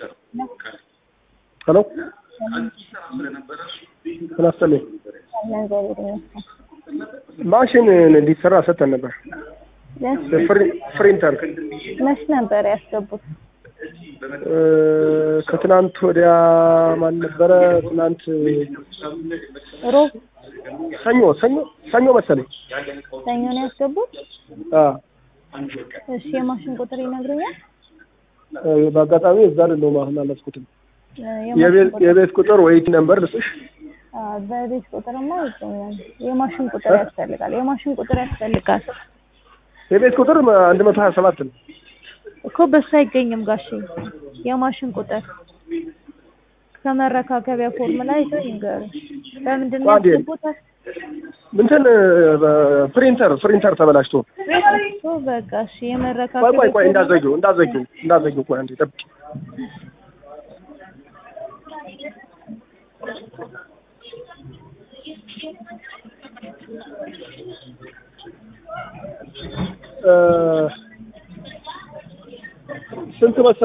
ሄሎ ተናስተለ ማሽን እንዲሰራ ሰጠን ነበር ፍሪንተር መች ነበር ያስገቡት? ከትናንት ወዲያ ማን ነበረ? ትናንት ሮብ ሰኞ መሰለኝ። ሰኞ ነው ያስገቡት? እሺ የማሽን ቁጥር ይነግሩኛል? በአጋጣሚ እዛ ነው ማህና ለስኩትም የቤት ቁጥር ወይት ነምበር ልስሽ? በቤት ቁጥርማ ይገኛል። የማሽን ቁጥር ያስፈልጋል። የቤት ቁጥር 127 ነው እኮ በሱ አይገኝም ጋሼ። የማሽን ቁጥር ከመረካከቢያ ፎርም ላይ ይገኛል። በምንድን ነው ያስገቡት? እንትን ፍሪንተር ተበላሽቶ እሱ በቃ እሺ የመረካከቢያ ቆይ እንዳዘጊው ቆይ አንዴ ጠብቂ። ስንት